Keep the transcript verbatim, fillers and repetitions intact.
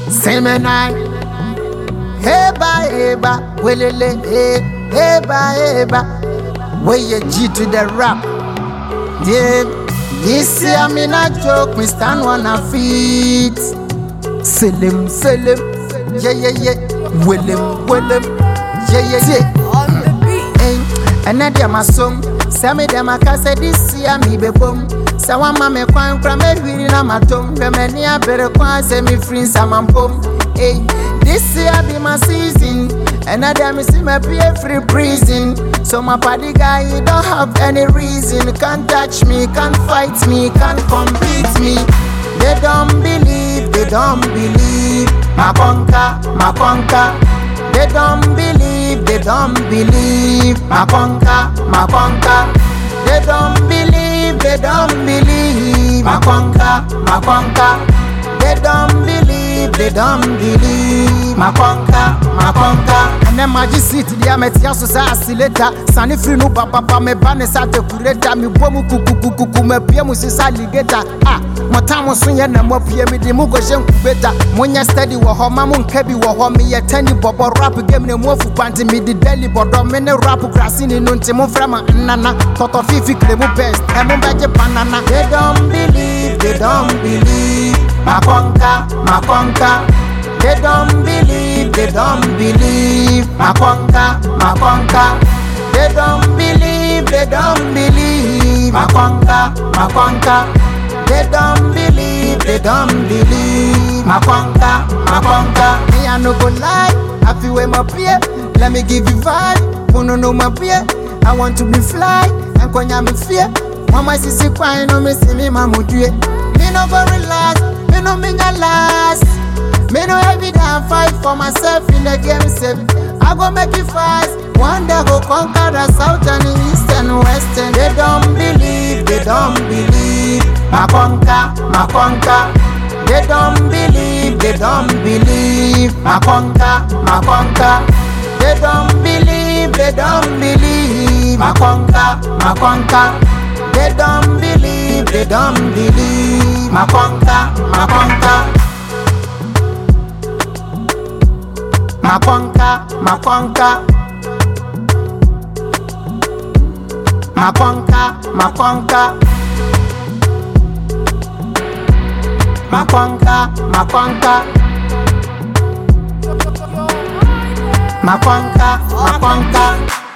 Semenai, heba heba, welele he, heba heba, where you G to the rap. Yeah, this year me not joke, me stand on a feet. Selim, selim, yeah yeah yeah, Willem, Willem, yeah yeah yeah. On the beat. Hey, and then them a song, say me them a cause this year me be boom. Say one mama kwan kwan me hwiri na matom, me many a better kwan say me free some pom. Hey, this year be my season, and I damn see me pay free prison. So my party guy, you don't have any reason, can't touch me, can't fight me, can't compete me. They don't believe, they don't believe. My conquer, my conquer. They don't believe, they don't believe. My conquer, my conquer. They don't believe, they don't believe. My conquer, my conquer. They don't believe, they don't believe. My conquer, my conquer. And then my G-Seat, the Ametia Society later. Sunny free no papa, me banner sat a curator, me bomu kuku kuku, me piamus is alligator. Ah, Motamo Sunya, and more P M, the Mugo Jem Kubeta. Monya study wa Homamun Kebi wa Homi, a tenny bob or rap game, no more for panting me the daily board, many rap grassing in Untimo Frama, Nana, Toto Fifi, Clemo Best, and Mumbaja Banana. They don't believe, they don't believe. My conquer, my conquer. They don't believe, they don't believe. My conquer, my conquer. They don't believe, they don't believe. My conquer, my conquer. They don't believe, they don't believe. My conquer, my conquer. Me I no go lie, I feel with my peer. Let me give you vibe. Who no know my peer? I want to be fly, and konya me fear. Mama sisi kwa no me see me mamudue. Me no go relax, me no me na last. Me no every day I fight for myself in the game safe. I go make it fast. One day go conquer the south and the east and west. And they don't believe, they don't believe. My conquer, my conquer. They don't believe, they don't believe. My conquer, my conquer. They don't believe, they don't believe. My conquer, my conquer. They don't believe, they don't believe. My conquer, my conquer. My conquer, my conquer. My conquer, my conquer. My conquer, my conquer. My conquer, my conquer.